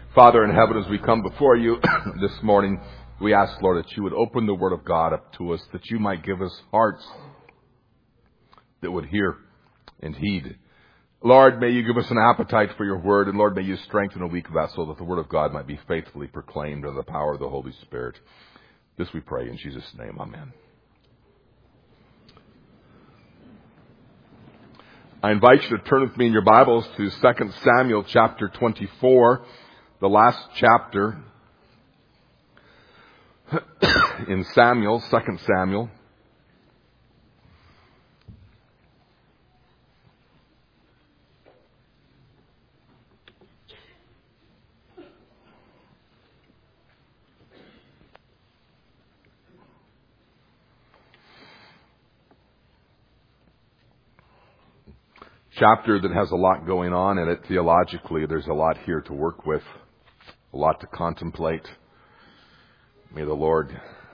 Father in heaven, as we come before you this morning, we ask, Lord, that you would open the Word of God up to us, that you might give us hearts that would hear and heed. Lord, may you give us an appetite for your Word, and Lord, may you strengthen a weak vessel that the Word of God might be faithfully proclaimed under the power of the Holy Spirit. This we pray in Jesus' name. Amen. I invite you to turn with me in your Bibles to 2 Samuel chapter 24, the last chapter in Samuel, 2 Samuel. Chapter that has a lot going on in it theologically. There's a lot here to work with, a lot to contemplate. May the Lord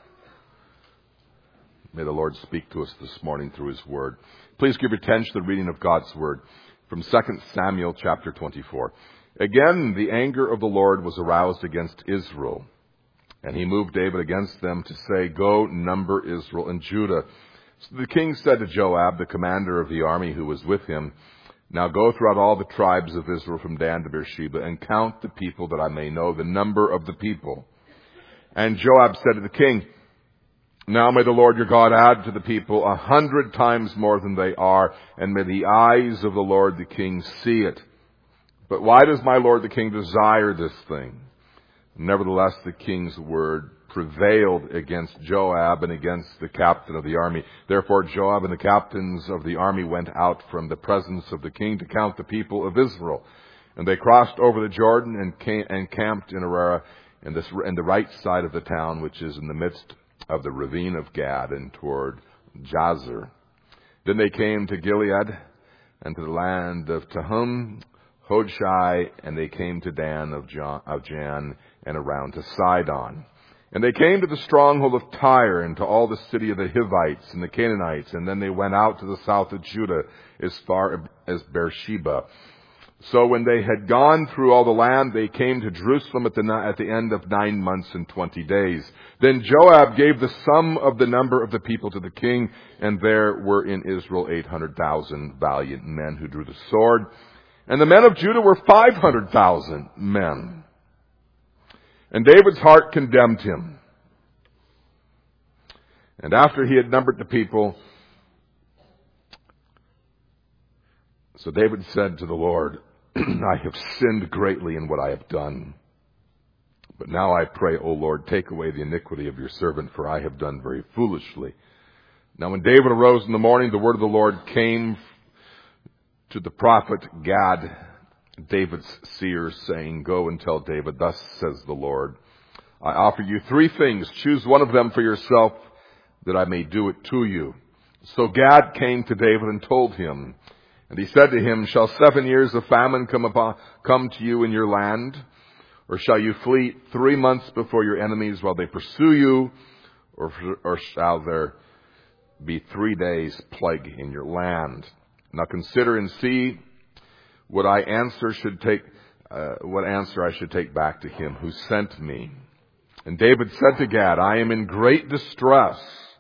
speak to us this morning through His Word. Please give your attention to the reading of God's Word from 2 Samuel chapter 24. Again, the anger of the Lord was aroused against Israel, and He moved David against them to say, "Go, number Israel and Judah." So the king said to Joab, the commander of the army who was with him, "Now go throughout all the tribes of Israel from Dan to Beersheba and count the people that I may know the number of the people." And Joab said to the king, "Now may the Lord your God add to the people 100 times more than they are, and may the eyes of the Lord the king see it. But why does my lord the king desire this thing?" Nevertheless, the king's word prevailed against Joab and against the captain of the army. Therefore Joab and the captains of the army went out from the presence of the king to count the people of Israel. And they crossed over the Jordan and camped in Ararah in the right side of the town, which is in the midst of the ravine of Gad and toward Jazer. Then they came to Gilead and to the land of Tahum, Hodshai, and they came to Dan of Jan and around to Sidon. And they came to the stronghold of Tyre and to all the city of the Hivites and the Canaanites. And then they went out to the south of Judah as far as Beersheba. So when they had gone through all the land, they came to Jerusalem at the end of 9 months and 20 days. Then Joab gave the sum of the number of the people to the king, and there were in Israel 800,000 valiant men who drew the sword. And the men of Judah were 500,000 men. And David's heart condemned him. And after he had numbered the people, so David said to the Lord, "I have sinned greatly in what I have done. But now I pray, O Lord, take away the iniquity of your servant, for I have done very foolishly." Now when David arose in the morning, the word of the Lord came to the prophet Gad, David's seer, saying, "Go and tell David, thus says the Lord, I offer you 3 things. Choose one of them for yourself, that I may do it to you." So Gad came to David and told him. And he said to him, "Shall 7 years of famine come to you in your land? Or shall you flee 3 months before your enemies while they pursue you? Or shall there be 3 days plague in your land? Now consider and see what answer I should take back to him who sent me." And David said to Gad, "I am in great distress.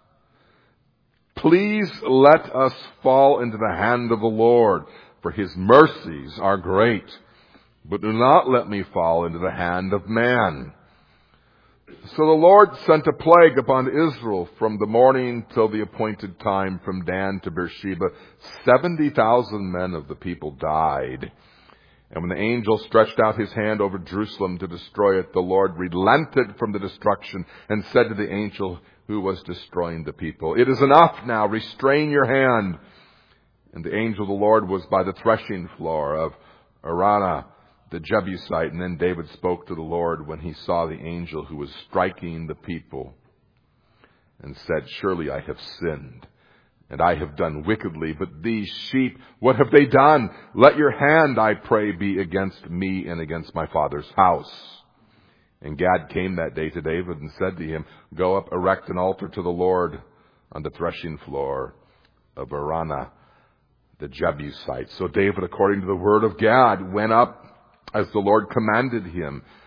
Please let us fall into the hand of the Lord, for his mercies are great. But do not let me fall into the hand of man." So the Lord sent a plague upon Israel from the morning till the appointed time from Dan to Beersheba. 70,000 men of the people died. And when the angel stretched out his hand over Jerusalem to destroy it, the Lord relented from the destruction and said to the angel who was destroying the people, "It is enough now, restrain your hand." And the angel of the Lord was by the threshing floor of Araunah the Jebusite. And then David spoke to the Lord when he saw the angel who was striking the people, and said, "Surely I have sinned, and I have done wickedly. But these sheep, what have they done? Let your hand, I pray, be against me and against my father's house." And Gad came that day to David and said to him, "Go up, erect an altar to the Lord on the threshing floor of Araunah the Jebusite." So David, according to the word of Gad, went up as the Lord commanded him.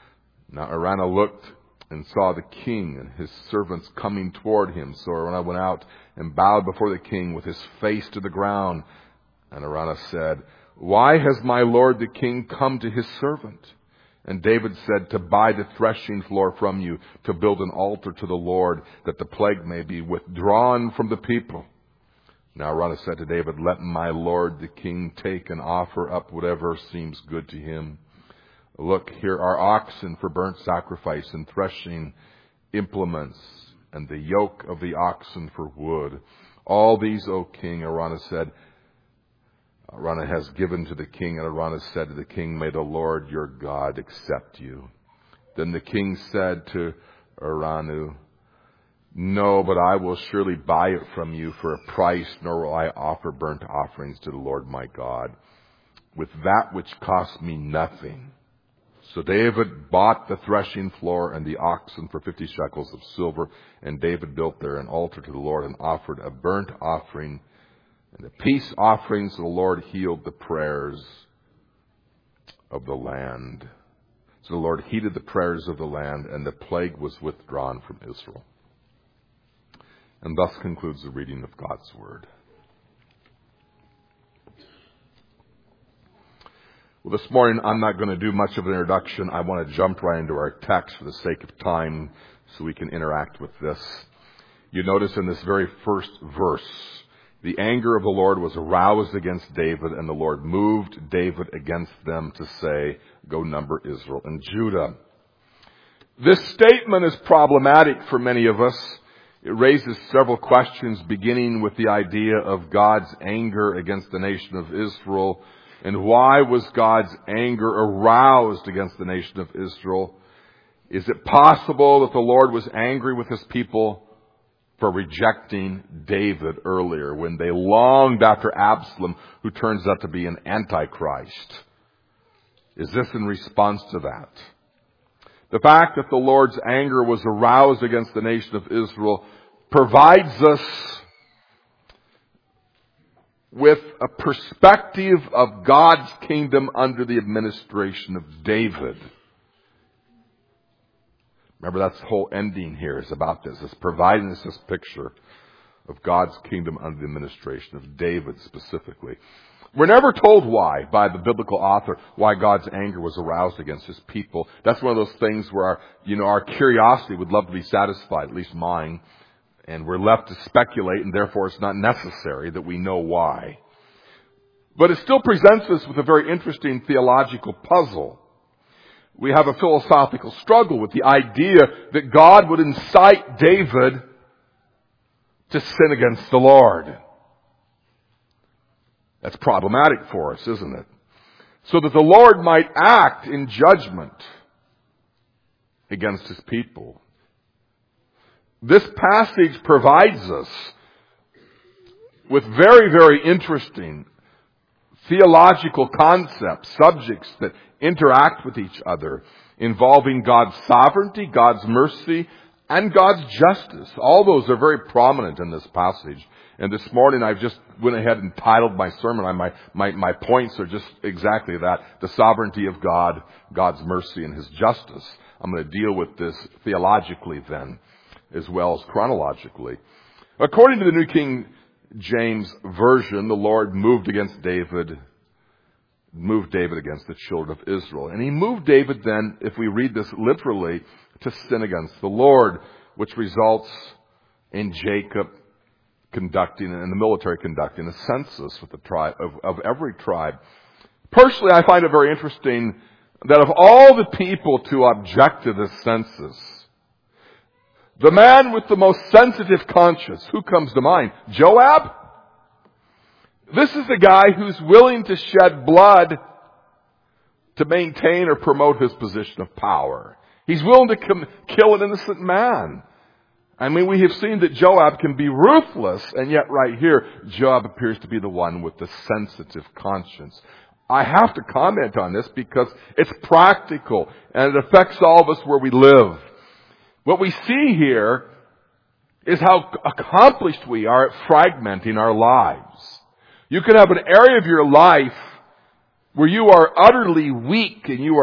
Now Araunah looked and saw the king and his servants coming toward him. So Araunah went out and bowed before the king with his face to the ground. And Araunah said, "Why has my lord the king come to his servant?" And David said, "To buy the threshing floor from you, to build an altar to the Lord, that the plague may be withdrawn from the people." Now Araunah said to David, "Let my lord the king take and offer up whatever seems good to him. Look, here are oxen for burnt sacrifice and threshing implements, and the yoke of the oxen for wood. All these, O king," Araunah said. Araunah has given to the king, and Araunah said to the king, "May the Lord your God accept you." Then the king said to Araunah, "No, but I will surely buy it from you for a price, nor will I offer burnt offerings to the Lord my God with that which cost me nothing." So David bought the threshing floor and the oxen for 50 shekels of silver, and David built there an altar to the Lord and offered a burnt offering. And the peace offerings of the Lord healed the prayers of the land. So the Lord heeded the prayers of the land, and the plague was withdrawn from Israel. And thus concludes the reading of God's Word. Well, this morning I'm not going to do much of an introduction. I want to jump right into our text for the sake of time so we can interact with this. You notice in this very first verse, the anger of the Lord was aroused against David, and the Lord moved David against them to say, "Go number Israel and Judah." This statement is problematic for many of us. It raises several questions, beginning with the idea of God's anger against the nation of Israel. And why was God's anger aroused against the nation of Israel? Is it possible that the Lord was angry with his people for rejecting David earlier, when they longed after Absalom, who turns out to be an antichrist? Is this in response to that? The fact that the Lord's anger was aroused against the nation of Israel provides us with a perspective of God's kingdom under the administration of David. Remember, that's the whole ending here is about this. It's providing us this picture of God's kingdom under the administration of David specifically. We're never told why, by the biblical author, why God's anger was aroused against his people. That's one of those things where our curiosity would love to be satisfied, at least mine. And we're left to speculate, and therefore it's not necessary that we know why. But it still presents us with a very interesting theological puzzle. We have a philosophical struggle with the idea that God would incite David to sin against the Lord. That's problematic for us, isn't it? So that the Lord might act in judgment against his people. This passage provides us with very, very interesting theological concepts, subjects that interact with each other, involving God's sovereignty, God's mercy, and God's justice. All those are very prominent in this passage. And this morning I've just went ahead and titled my sermon. My points are just exactly that. The sovereignty of God, God's mercy, and his justice. I'm going to deal with this theologically then, as well as chronologically. According to the New King James Version, the Lord moved David against the children of Israel. And he moved David then, if we read this literally, to sin against the Lord, which results in Jacob conducting, and the military conducting, a census with the tribe of every tribe. Personally, I find it very interesting that of all the people to object to this census, the man with the most sensitive conscience, who comes to mind? Joab? This is the guy who's willing to shed blood to maintain or promote his position of power. He's willing to kill an innocent man. I mean, we have seen that Joab can be ruthless, and yet right here, Joab appears to be the one with the sensitive conscience. I have to comment on this because it's practical, and it affects all of us where we live. What we see here is how accomplished we are at fragmenting our lives. You can have an area of your life where you are utterly weak and you are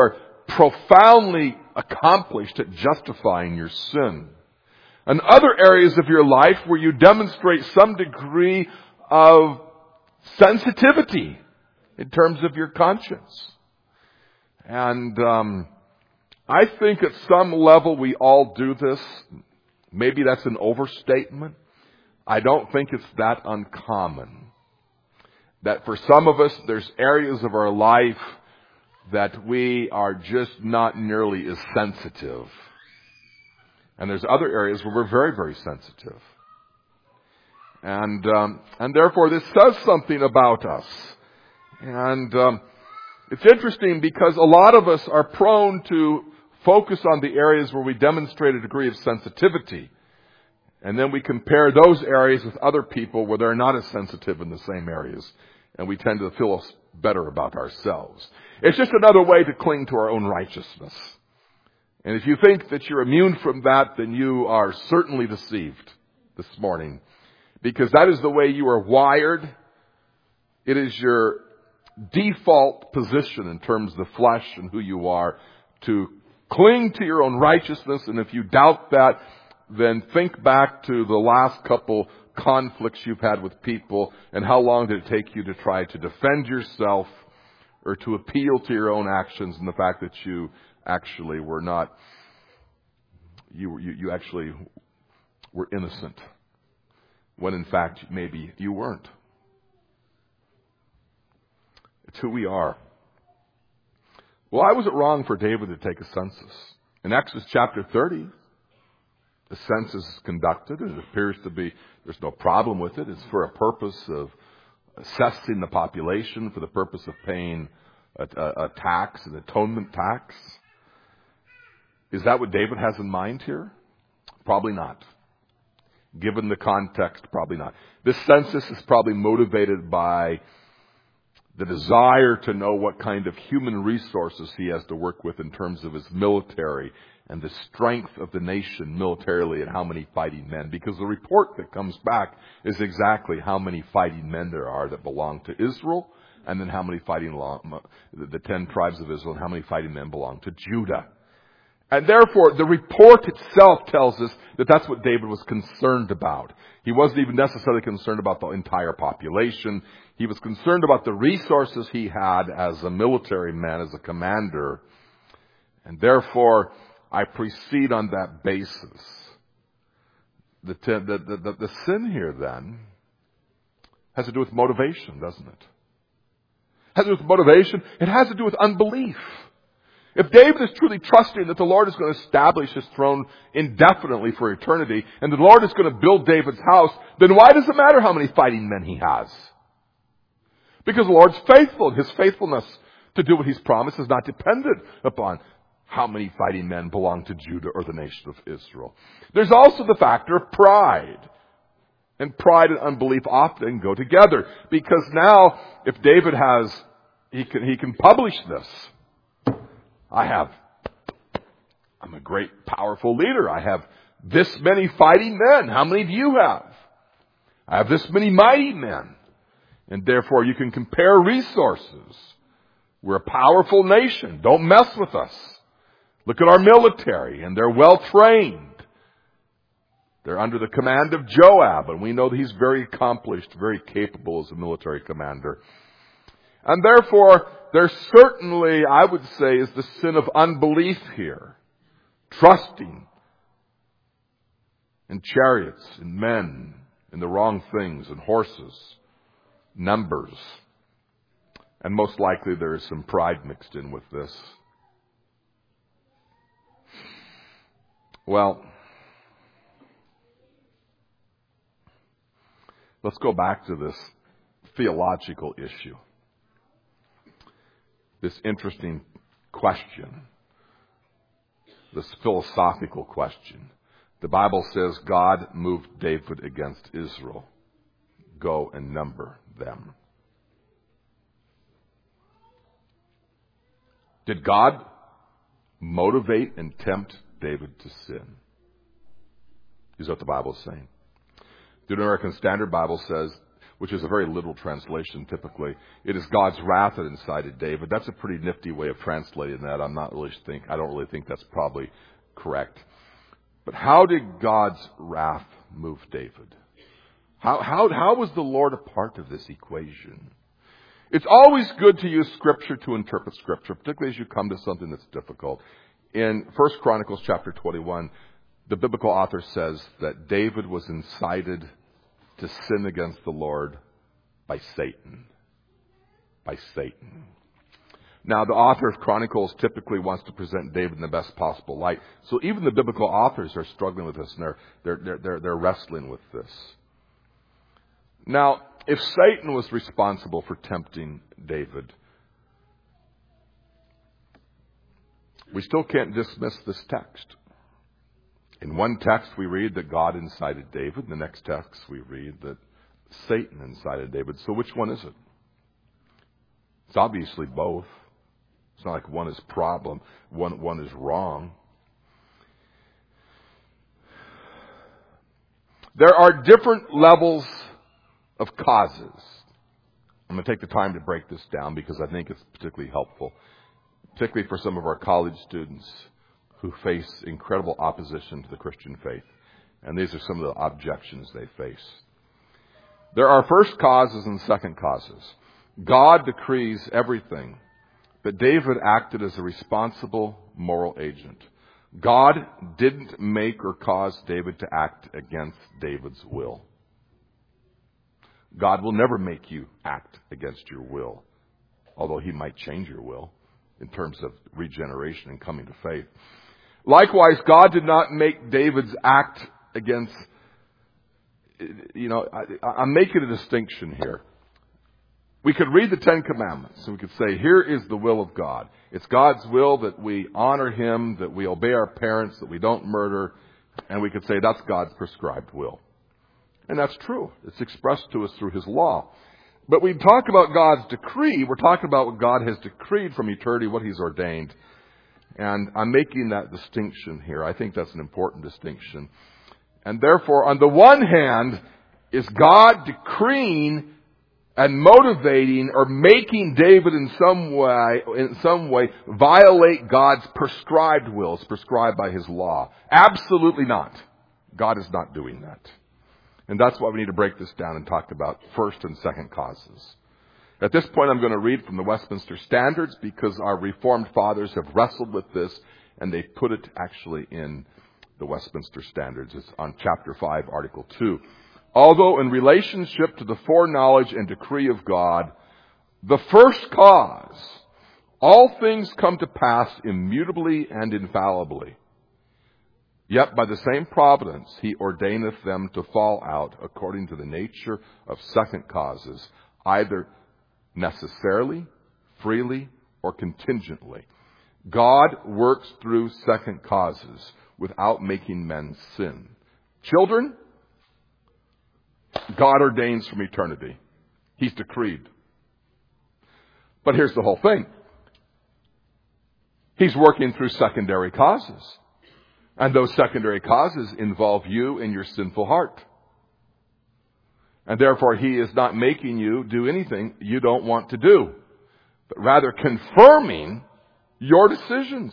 profoundly accomplished at justifying your sin. And other areas of your life where you demonstrate some degree of sensitivity in terms of your conscience. And I think at some level we all do this. Maybe that's an overstatement. I don't think it's that uncommon. That for some of us, there's areas of our life that we are just not nearly as sensitive. And there's other areas where we're very, very sensitive. And therefore this says something about us. And it's interesting because a lot of us are prone to focus on the areas where we demonstrate a degree of sensitivity. And then we compare those areas with other people where they're not as sensitive in the same areas. And we tend to feel better about ourselves. It's just another way to cling to our own righteousness. And if you think that you're immune from that, then you are certainly deceived this morning. Because that is the way you are wired. It is your default position in terms of the flesh and who you are to cling to your own righteousness. And if you doubt that, then think back to the last couple conflicts you've had with people and how long did it take you to try to defend yourself or to appeal to your own actions and the fact that you actually were not, you actually were innocent when in fact maybe you weren't. It's who we are. Why was it wrong for David to take a census? In Exodus chapter 30, the census is conducted, and it appears to be, there's no problem with it. It's for a purpose of assessing the population, for the purpose of paying a tax, an atonement tax. Is that what David has in mind here? Probably not. Given the context, probably not. This census is probably motivated by the desire to know what kind of human resources he has to work with in terms of his military and the strength of the nation militarily and how many fighting men. Because the report that comes back is exactly how many fighting men there are that belong to Israel, and then how many the 10 tribes of Israel, and how many fighting men belong to Judah. And therefore, the report itself tells us that that's what David was concerned about. He wasn't even necessarily concerned about the entire population. He was concerned about the resources he had as a military man, as a commander. And therefore, I proceed on that basis. The sin here, then, has to do with motivation, doesn't it? It has to do with motivation. It has to do with unbelief. If David is truly trusting that the Lord is going to establish his throne indefinitely for eternity, and the Lord is going to build David's house, then why does it matter how many fighting men he has? Because the Lord's faithful, and his faithfulness to do what he's promised is not dependent upon how many fighting men belong to Judah or the nation of Israel. There's also the factor of pride. And pride and unbelief often go together. Because now, if David he can publish this. I'm a great, powerful leader. I have this many fighting men. How many do you have? I have this many mighty men. And therefore you can compare resources. We're a powerful nation. Don't mess with us. Look at our military, and they're well trained. They're under the command of Joab, and we know that he's very accomplished, very capable as a military commander. And therefore, there certainly, I would say, is the sin of unbelief here. Trusting in chariots, in men, in the wrong things, in horses, numbers. And most likely there is some pride mixed in with this. Well, let's go back to this theological issue. This interesting question. This philosophical question. The Bible says God moved David against Israel. Go and number them. Did God motivate and tempt David to sin? Is what the Bible is saying. The New American Standard Bible says, which is a very literal translation typically. It is God's wrath that incited David. That's a pretty nifty way of translating that. I don't really think that's probably correct. But how did God's wrath move David? How was the Lord a part of this equation? It's always good to use Scripture to interpret Scripture, particularly as you come to something that's difficult. In 1 Chronicles chapter 21, the biblical author says that David was incited to sin against the Lord by Satan. By Satan. Now, the author of Chronicles typically wants to present David in the best possible light. So even the biblical authors are struggling with this, and they're wrestling with this. Now, if Satan was responsible for tempting David, we still can't dismiss this text. In one text we read that God incited David. In the next text we read that Satan incited David. So which one is it? It's obviously both. It's not like one is problem, one is wrong. There are different levels of causes. I'm going to take the time to break this down because I think it's particularly helpful, particularly for some of our college students who face incredible opposition to the Christian faith. And these are some of the objections they face. There are first causes and second causes. God decrees everything, but David acted as a responsible moral agent. God didn't make or cause David to act against David's will. God will never make you act against your will, although He might change your will in terms of regeneration and coming to faith. Likewise, God did not make David's act against, I'm making a distinction here. We could read the Ten Commandments and we could say, here is the will of God. It's God's will that we honor Him, that we obey our parents, that we don't murder, and we could say that's God's prescribed will. And that's true. It's expressed to us through His law. But we talk about God's decree. We're talking about what God has decreed from eternity, what He's ordained. And I'm making that distinction here. I think that's an important distinction. And therefore, on the one hand, is God decreeing and motivating or making David in some way violate God's prescribed wills, prescribed by His law? Absolutely not. God is not doing that. And that's why we need to break this down and talk about first and second causes. At this point, I'm going to read from the Westminster Standards because our Reformed fathers have wrestled with this and they put it actually in the Westminster Standards. It's on chapter 5, article 2. Although in relationship to the foreknowledge and decree of God, the first cause, all things come to pass immutably and infallibly. Yet by the same providence He ordaineth them to fall out according to the nature of second causes, either necessarily, freely, or contingently. God works through second causes without making men sin. Children, God ordains from eternity. He's decreed. But here's the whole thing. He's working through secondary causes. And those secondary causes involve you and your sinful heart. And therefore, He is not making you do anything you don't want to do, but rather confirming your decisions.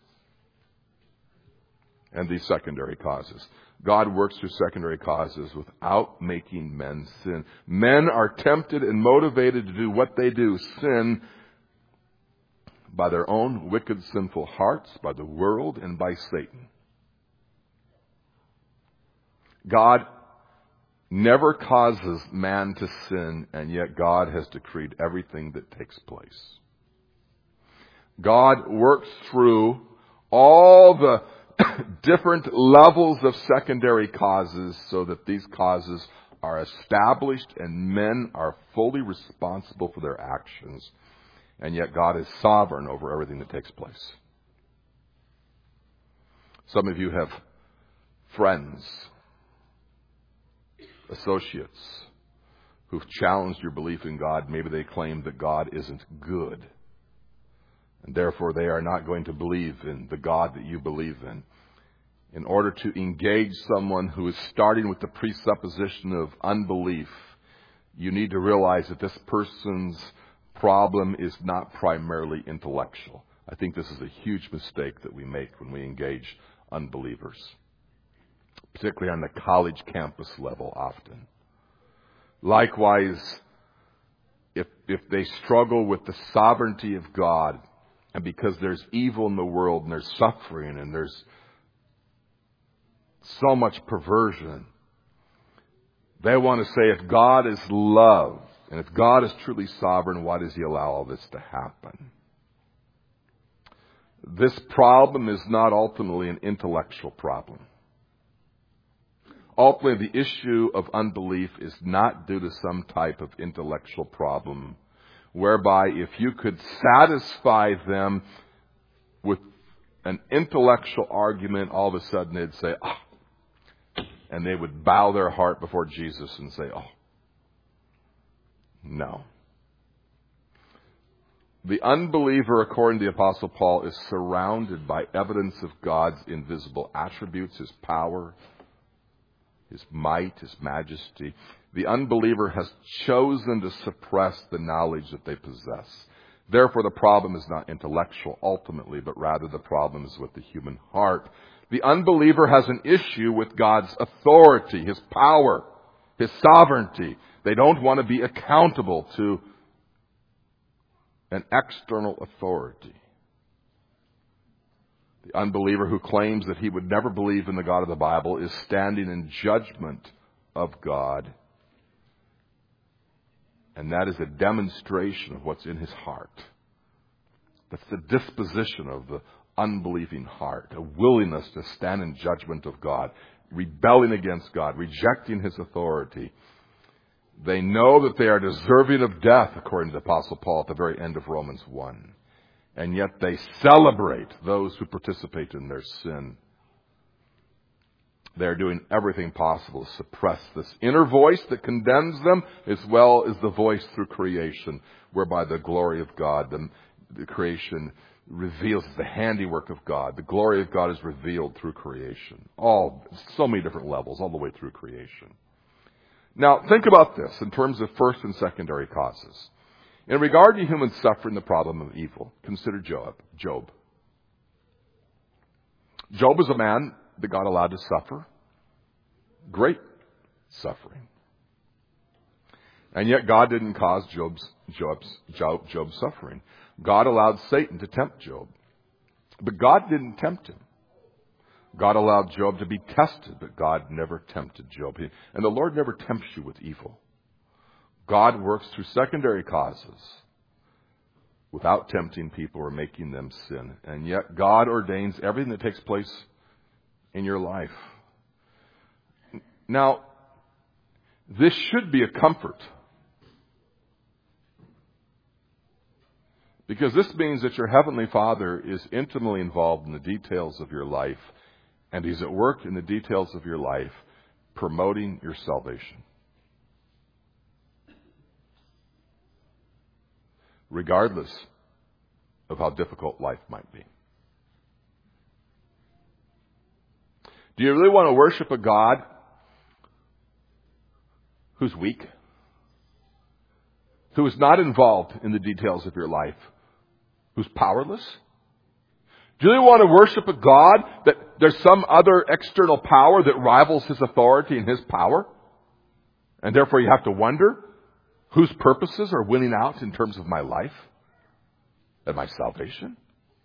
And these secondary causes. God works through secondary causes without making men sin. Men are tempted and motivated to do what they do, sin, by their own wicked, sinful hearts, by the world, and by Satan. God never causes man to sin, and yet God has decreed everything that takes place. God works through all the different levels of secondary causes so that these causes are established and men are fully responsible for their actions. And yet God is sovereign over everything that takes place. Some of you have friends, associates, who've challenged your belief in God. Maybe they claim that God isn't good. And therefore they are not going to believe in the God that you believe in. In order to engage someone who is starting with the presupposition of unbelief, you need to realize that this person's problem is not primarily intellectual. I think this is a huge mistake that we make when we engage unbelievers, particularly on the college campus level often. Likewise, if they struggle with the sovereignty of God, and because there's evil in the world and there's suffering and there's so much perversion, they want to say, if God is love, and if God is truly sovereign, why does He allow all this to happen? This problem is not ultimately an intellectual problem. Ultimately, the issue of unbelief is not due to some type of intellectual problem, whereby if you could satisfy them with an intellectual argument, all of a sudden they'd say, and they would bow their heart before Jesus and say, no. The unbeliever, according to the Apostle Paul, is surrounded by evidence of God's invisible attributes, His power, His might, His majesty. The unbeliever has chosen to suppress the knowledge that they possess. Therefore, the problem is not intellectual ultimately, but rather the problem is with the human heart. The unbeliever has an issue with God's authority, His power, His sovereignty. They don't want to be accountable to an external authority. The unbeliever who claims that he would never believe in the God of the Bible is standing in judgment of God. And that is a demonstration of what's in his heart. That's the disposition of the unbelieving heart, a willingness to stand in judgment of God, rebelling against God, rejecting His authority. They know that they are deserving of death, according to the Apostle Paul at the very end of Romans 1. And yet they celebrate those who participate in their sin. They are doing everything possible to suppress this inner voice that condemns them, as well as the voice through creation, whereby the glory of God, the creation reveals the handiwork of God. The glory of God is revealed through creation. So many different levels, all the way through creation. Now, think about this in terms of first and secondary causes. In regard to human suffering, the problem of evil, consider Job. Job is a man that God allowed to suffer great suffering. And yet God didn't cause Job's suffering. God allowed Satan to tempt Job. But God didn't tempt him. God allowed Job to be tested, but God never tempted Job. And the Lord never tempts you with evil. God works through secondary causes without tempting people or making them sin. And yet God ordains everything that takes place in your life. Now, this should be a comfort. Because this means that your Heavenly Father is intimately involved in the details of your life, and He's at work in the details of your life, promoting your salvation. Regardless of how difficult life might be. Do you really want to worship a God who's weak? Who is not involved in the details of your life? Who's powerless? Do you want to worship a God that there's some other external power that rivals His authority and His power? And therefore you have to wonder whose purposes are winning out in terms of my life and my salvation?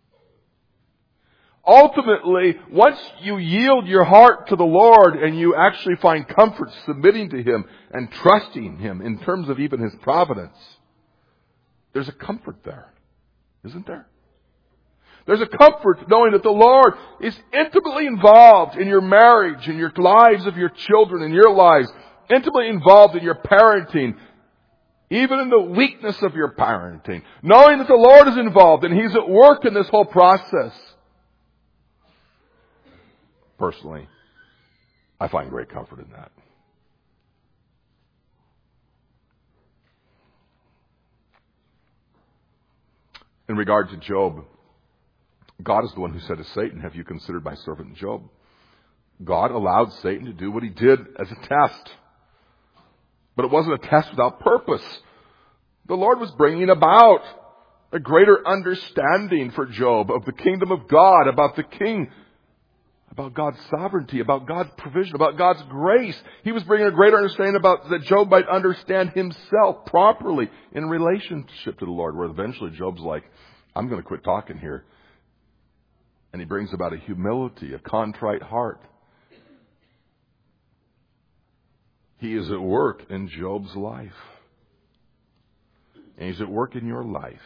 Ultimately, once you yield your heart to the Lord and you actually find comfort submitting to Him and trusting Him in terms of even His providence, there's a comfort there, isn't there? There's a comfort knowing that the Lord is intimately involved in your marriage, in your lives of your children, in your lives, intimately involved in your parenting, even in the weakness of your parenting, knowing that the Lord is involved and He's at work in this whole process. Personally, I find great comfort in that. In regard to Job, God is the one who said to Satan, "Have you considered my servant Job?" God allowed Satan to do what he did as a test. But it wasn't a test without purpose. The Lord was bringing about a greater understanding for Job of the kingdom of God, about the king, about God's sovereignty, about God's provision, about God's grace. He was bringing a greater understanding about that Job might understand himself properly in relationship to the Lord, where eventually Job's like, I'm going to quit talking here. And he brings about a humility, a contrite heart. He is at work in Job's life. And he's at work in your life.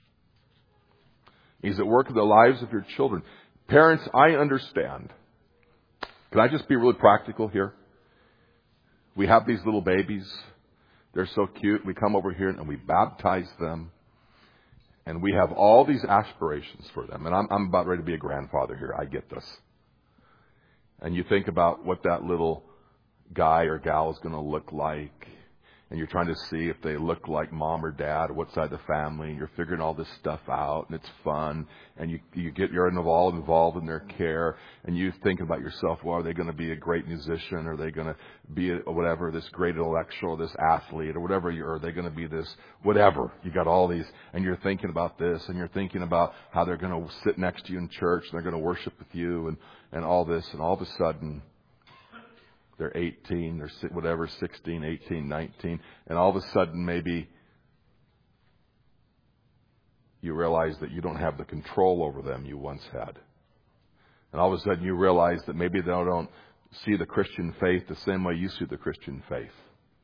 He's at work in the lives of your children. Parents, I understand. Can I just be really practical here? We have these little babies. They're so cute. We come over here and we baptize them. And we have all these aspirations for them. And I'm about ready to be a grandfather here. I get this. And you think about what that little guy or gal is going to look like. And you're trying to see if they look like mom or dad or what side of the family. And you're figuring all this stuff out. And it's fun. And you're involved in their care. And you think about yourself, well, are they going to be a great musician? Are they going to be this great intellectual, this athlete, or whatever? Are they going to be this whatever? You got all these. And you're thinking about this. And you're thinking about how they're going to sit next to you in church. And they're going to worship with you and all this. And all of a sudden, they're 18, they're 16, 18, 19. And all of a sudden, maybe you realize that you don't have the control over them you once had. And all of a sudden, you realize that maybe they don't see the Christian faith the same way you see the Christian faith.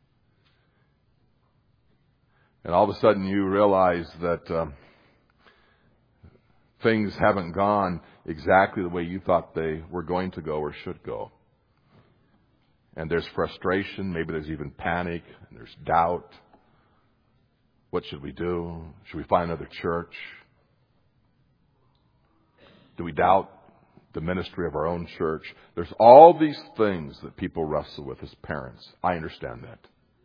And all of a sudden, you realize that things haven't gone exactly the way you thought they were going to go or should go. And there's frustration, maybe there's even panic, and there's doubt. What should we do? Should we find another church? Do we doubt the ministry of our own church? There's all these things that people wrestle with as parents. I understand that.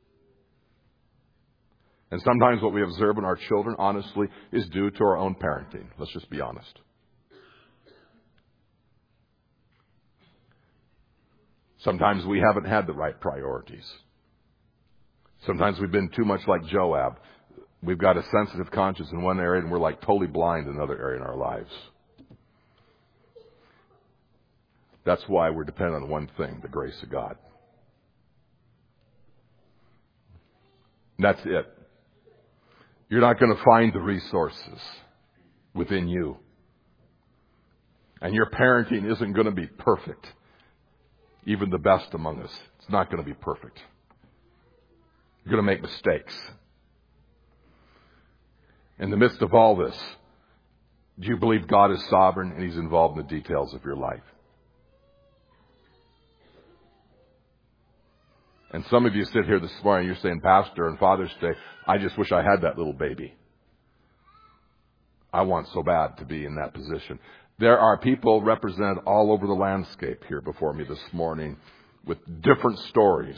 And sometimes what we observe in our children, honestly, is due to our own parenting. Let's just be honest. Sometimes we haven't had the right priorities. Sometimes we've been too much like Joab. We've got a sensitive conscience in one area and we're like totally blind in another area in our lives. That's why we're dependent on one thing, the grace of God. And that's it. You're not going to find the resources within you. And your parenting isn't going to be perfect. Even the best among us. It's not going to be perfect. You're going to make mistakes. In the midst of all this, do you believe God is sovereign and He's involved in the details of your life? And some of you sit here this morning, you're saying, Pastor, on Father's Day, I just wish I had that little baby. I want so bad to be in that position. There are people represented all over the landscape here before me this morning with different stories.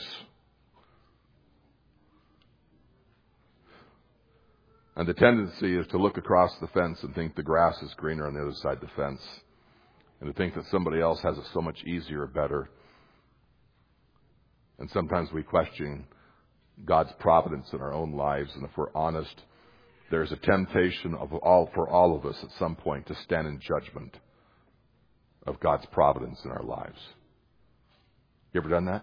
And the tendency is to look across the fence and think the grass is greener on the other side of the fence. And to think that somebody else has it so much easier or better. And sometimes we question God's providence in our own lives. And if we're honest, there's a temptation for all of us at some point to stand in judgment of God's providence in our lives. You ever done that?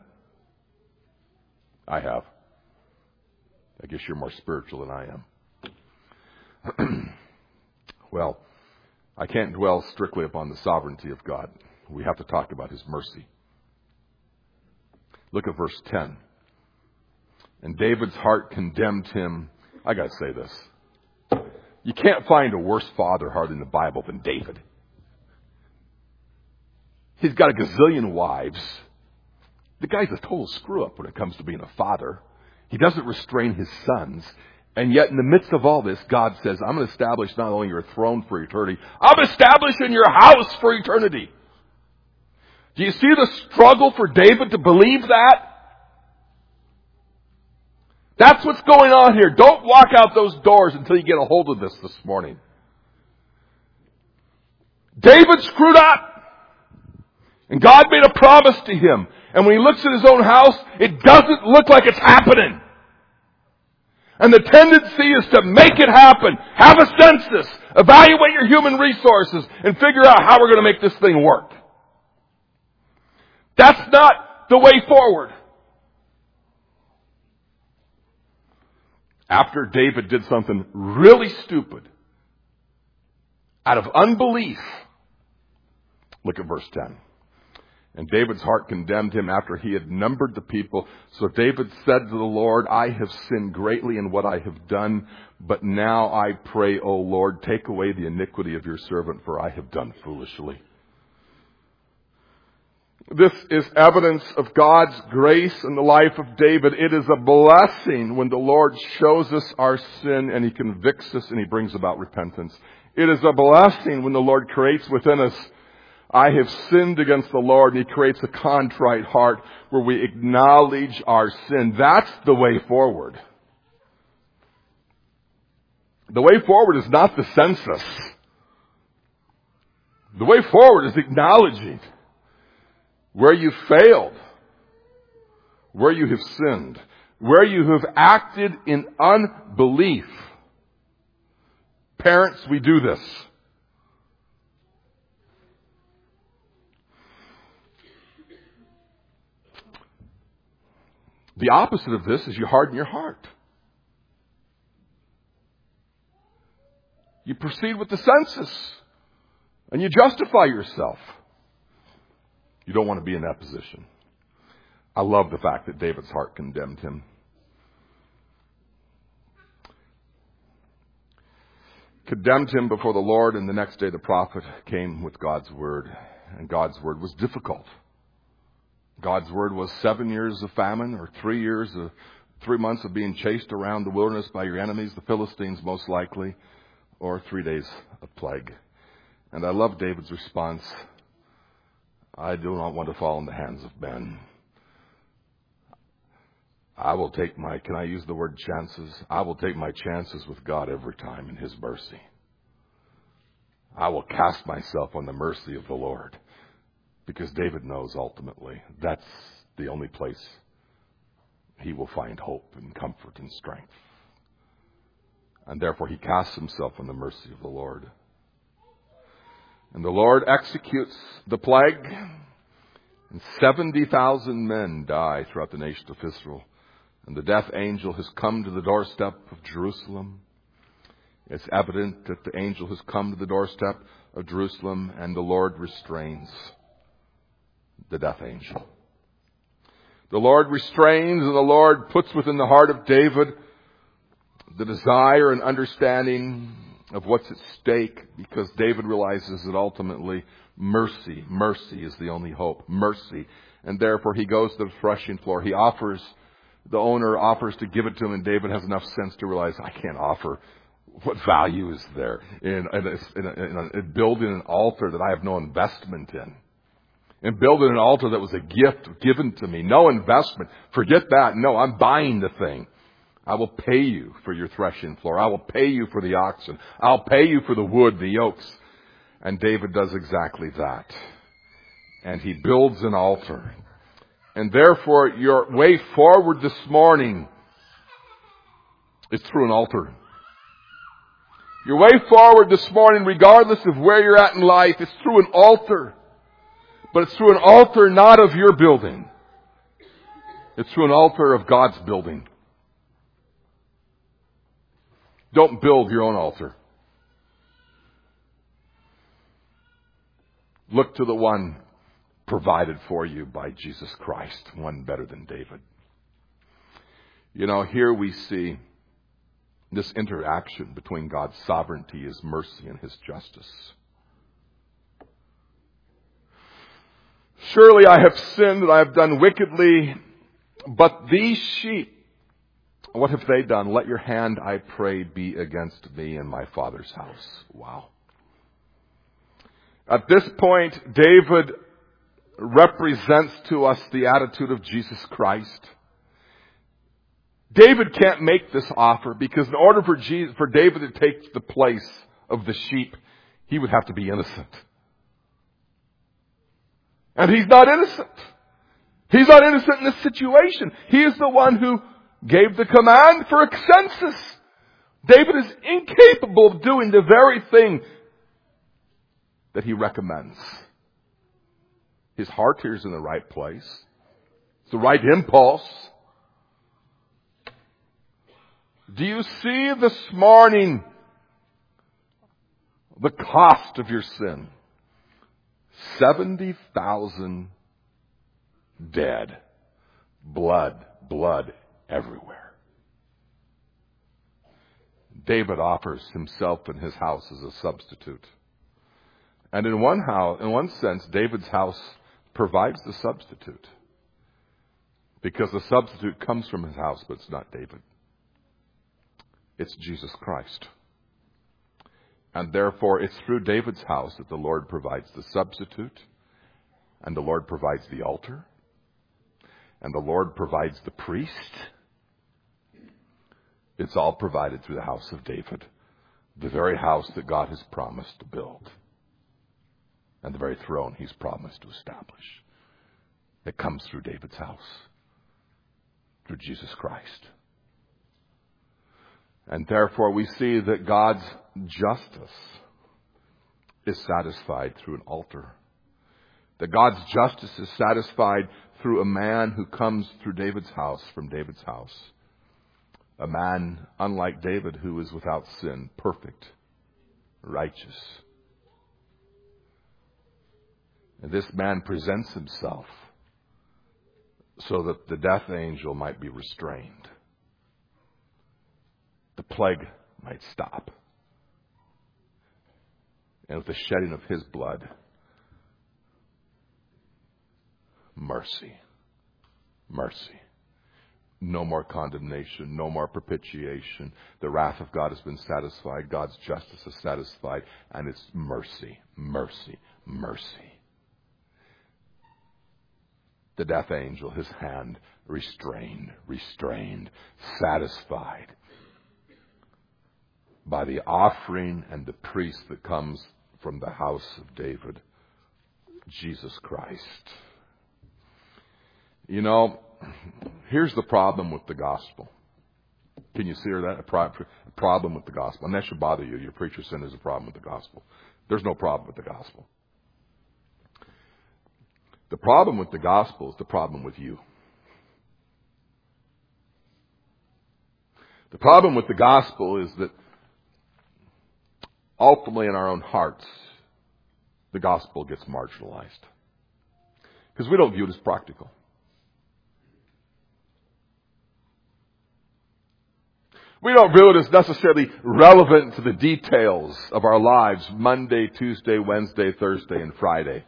I have. I guess you're more spiritual than I am. Well, I can't dwell strictly upon the sovereignty of God. We have to talk about His mercy. Look at verse 10. And David's heart condemned him. I got to say this. You can't find a worse father heart in the Bible than David. He's got a gazillion wives. The guy's a total screw-up when it comes to being a father. He doesn't restrain his sons. And yet in the midst of all this, God says, I'm going to establish not only your throne for eternity, I'm establishing your house for eternity. Do you see the struggle for David to believe that? That's what's going on here. Don't walk out those doors until you get a hold of this morning. David screwed up. And God made a promise to him. And when he looks at his own house, it doesn't look like it's happening. And the tendency is to make it happen. Have a census. Evaluate your human resources and figure out how we're going to make this thing work. That's not the way forward. After David did something really stupid, out of unbelief, look at verse 10. And David's heart condemned him after he had numbered the people. So David said to the Lord, I have sinned greatly in what I have done, but now I pray, O Lord, take away the iniquity of your servant, for I have done foolishly. This is evidence of God's grace in the life of David. It is a blessing when the Lord shows us our sin and He convicts us and He brings about repentance. It is a blessing when the Lord creates within us, I have sinned against the Lord, and He creates a contrite heart where we acknowledge our sin. That's the way forward. The way forward is not the census. The way forward is acknowledging where you failed, where you have sinned, where you have acted in unbelief. Parents, we do this. The opposite of this is you harden your heart. You proceed with the census and you justify yourself. You don't want to be in that position. I love the fact that David's heart condemned him. Condemned him before the Lord, and the next day the prophet came with God's word. And God's word was difficult. God's word was 7 years of famine, or 3 months of being chased around the wilderness by your enemies, the Philistines most likely, or 3 days of plague. And I love David's response. I do not want to fall in the hands of men. I will take can I use the word chances? I will take my chances with God every time in His mercy. I will cast myself on the mercy of the Lord. Because David knows ultimately that's the only place he will find hope and comfort and strength. And therefore he casts himself on the mercy of the Lord. And the Lord executes the plague, and 70,000 men die throughout the nation of Israel. And the death angel has come to the doorstep of Jerusalem. It's evident that the angel has come to the doorstep of Jerusalem, and the Lord restrains the death angel. The Lord restrains, and the Lord puts within the heart of David the desire and understanding of what's at stake, because David realizes that ultimately mercy is the only hope. Mercy. And therefore he goes to the threshing floor. The owner offers to give it to him, and David has enough sense to realize, I can't offer. What value is there in building an altar that I have no investment in? And building an altar that was a gift given to me. No investment. Forget that. No, I'm buying the thing. I will pay you for your threshing floor. I will pay you for the oxen. I'll pay you for the wood, the yokes. And David does exactly that. And he builds an altar. And therefore, your way forward this morning is through an altar. Your way forward this morning, regardless of where you're at in life, is through an altar. But it's through an altar not of your building. It's through an altar of God's building. Don't build your own altar. Look to the one provided for you by Jesus Christ, one better than David. You know, here we see this interaction between God's sovereignty, His mercy, and His justice. Surely I have sinned and I have done wickedly, but these sheep, what have they done? Let your hand, I pray, be against me and my father's house. Wow. At this point, David represents to us the attitude of Jesus Christ. David can't make this offer because in order for David to take the place of the sheep, he would have to be innocent. And he's not innocent. He's not innocent in this situation. He is the one who gave the command for a census. David is incapable of doing the very thing that he recommends. His heart here is in the right place. It's the right impulse. Do you see this morning the cost of your sin? 70,000 dead. Blood everywhere. David offers himself and his house as a substitute. And in one sense, David's house provides the substitute. Because the substitute comes from his house, but it's not David. It's Jesus Christ. And therefore, it's through David's house that the Lord provides the substitute, and the Lord provides the altar, and the Lord provides the priest. It's all provided through the house of David, the very house that God has promised to build, and the very throne he's promised to establish. It comes through David's house, through Jesus Christ. And therefore we see that God's justice is satisfied through an altar. That God's justice is satisfied through a man who comes through David's house, from David's house. A man unlike David who is without sin, perfect, righteous. And this man presents himself so that the death angel might be restrained. The plague might stop. And with the shedding of his blood, mercy. Mercy. No more condemnation, no more propitiation. The wrath of God has been satisfied. God's justice is satisfied. And it's mercy, mercy, mercy. The death angel, his hand restrained, satisfied by the offering and the priest that comes from the house of David, Jesus Christ. You know, here's the problem with the gospel. Can you see that? A problem with the gospel. And that should bother you. Your preacher said there's a problem with the gospel. There's no problem with the gospel. The problem with the gospel is the problem with you. The problem with the gospel is that ultimately in our own hearts, the gospel gets marginalized. Because we don't view it as practical. We don't view it as necessarily relevant to the details of our lives, Monday, Tuesday, Wednesday, Thursday, and Friday.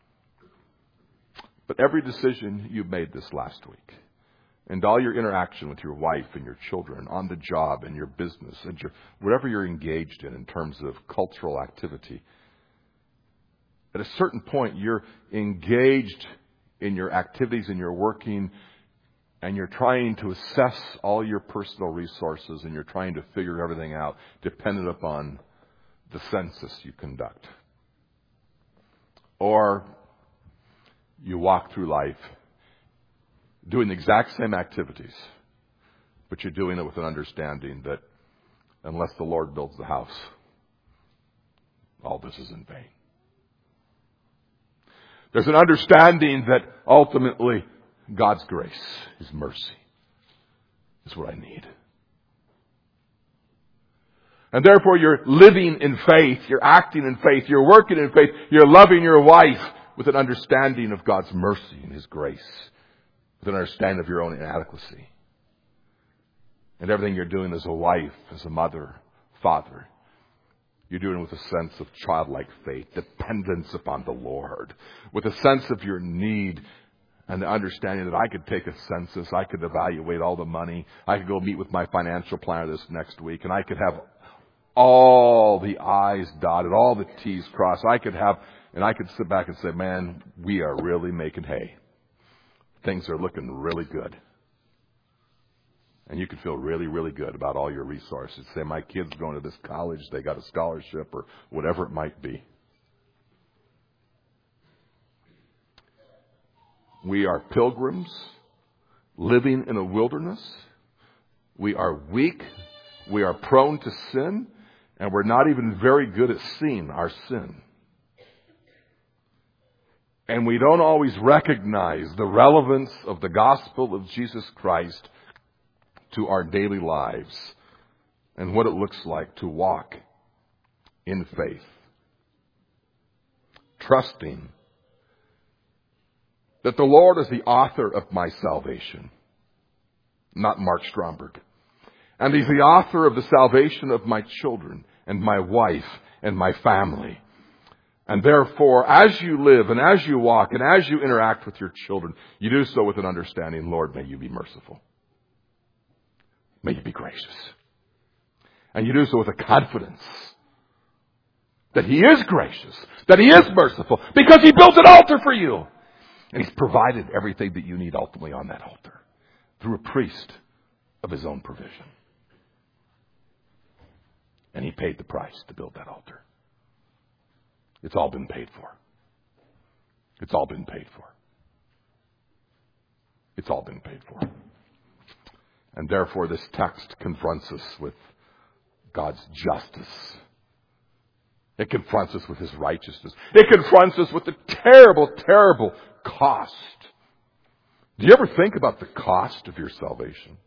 But every decision you made this last week, and all your interaction with your wife and your children, on the job and your business, and whatever you're engaged in terms of cultural activity, at a certain point you're engaged in your activities and your working, and you're trying to assess all your personal resources, and you're trying to figure everything out dependent upon the census you conduct. Or you walk through life doing the exact same activities, but you're doing it with an understanding that unless the Lord builds the house, all this is in vain. There's an understanding that ultimately God's grace, His mercy, is what I need. And therefore you're living in faith, you're acting in faith, you're working in faith, you're loving your wife with an understanding of God's mercy and His grace, with an understanding of your own inadequacy. And everything you're doing as a wife, as a mother, father, you're doing it with a sense of childlike faith, dependence upon the Lord, with a sense of your need and the understanding that I could take a census, I could evaluate all the money, I could go meet with my financial planner this next week, and I could have all the I's dotted, all the T's crossed. I could sit back and say, man, we are really making hay. Things are looking really good. And you can feel really, really good about all your resources. Say, my kid's going to this college, they got a scholarship, or whatever it might be. We are pilgrims living in a wilderness. We are weak. We are prone to sin. And we're not even very good at seeing our sin. And we don't always recognize the relevance of the gospel of Jesus Christ to our daily lives and what it looks like to walk in faith, trusting that the Lord is the author of my salvation, not Mark Stromberg. And He's the author of the salvation of my children and my wife and my family. And therefore, as you live and as you walk and as you interact with your children, you do so with an understanding, Lord, may you be merciful. May you be gracious. And you do so with a confidence that He is gracious, that He is merciful, because He built an altar for you. And He's provided everything that you need ultimately on that altar through a priest of His own provision. And He paid the price to build that altar. It's all been paid for. It's all been paid for. It's all been paid for. And therefore this text confronts us with God's justice. It confronts us with His righteousness. It confronts us with the terrible, terrible cost. Do you ever think about the cost of your salvation?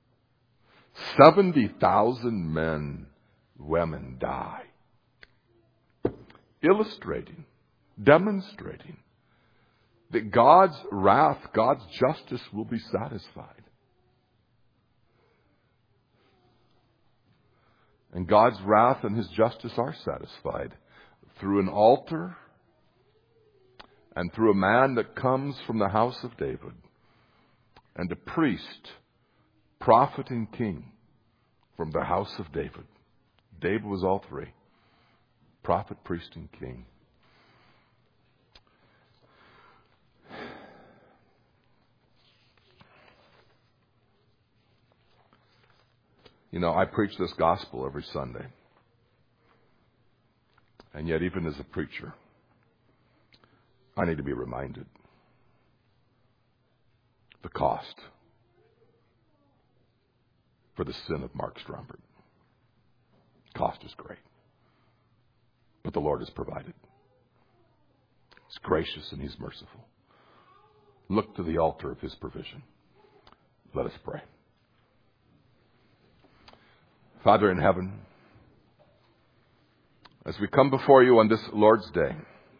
70,000 men, women die. Illustrating, demonstrating that God's wrath, God's justice will be satisfied. And God's wrath and His justice are satisfied through an altar and through a man that comes from the house of David and a priest, prophet and king from the house of David. David was all three. Prophet, priest, and king. You know, I preach this gospel every Sunday. And yet, even as a preacher, I need to be reminded the cost for the sin of Mark Stromberg. Cost is great. But the Lord has provided. He's gracious and He's merciful. Look to the altar of His provision. Let us pray. Father in heaven, as we come before You on this Lord's Day,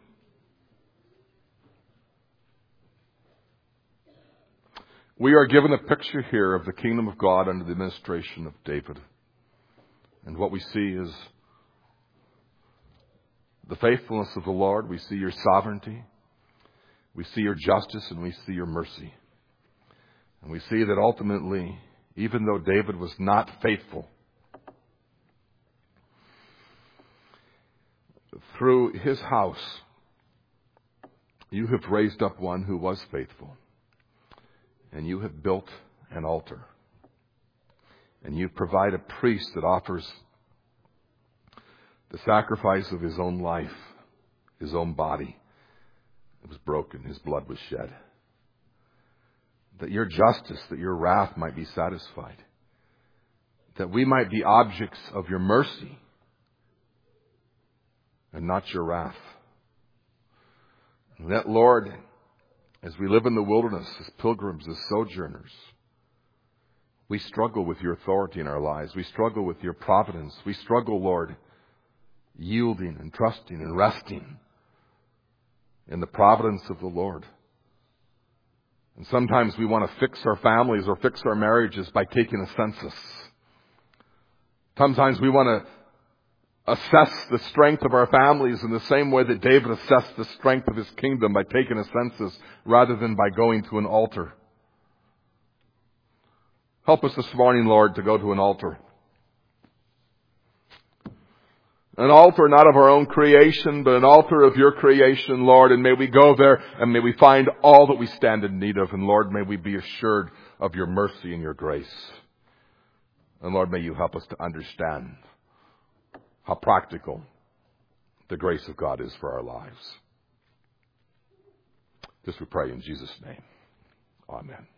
we are given a picture here of the kingdom of God under the administration of David. And what we see is the faithfulness of the Lord. We see Your sovereignty. We see Your justice, and we see Your mercy. And we see that ultimately, even though David was not faithful, through his house, You have raised up one who was faithful. And You have built an altar. And You provide a priest that offers the sacrifice of his own life, his own body. It was broken, his blood was shed. That Your justice, that Your wrath might be satisfied. That we might be objects of Your mercy and not Your wrath. And that, Lord, as we live in the wilderness, as pilgrims, as sojourners, we struggle with Your authority in our lives. We struggle with Your providence. We struggle, Lord, yielding and trusting and resting in the providence of the Lord. And sometimes we want to fix our families or fix our marriages by taking a census. Sometimes we want to assess the strength of our families in the same way that David assessed the strength of his kingdom, by taking a census rather than by going to an altar. Help us this morning, Lord, to go to an altar. An altar not of our own creation, but an altar of Your creation, Lord. And may we go there and may we find all that we stand in need of. And Lord, may we be assured of Your mercy and Your grace. And Lord, may You help us to understand how practical the grace of God is for our lives. This we pray in Jesus' name. Amen.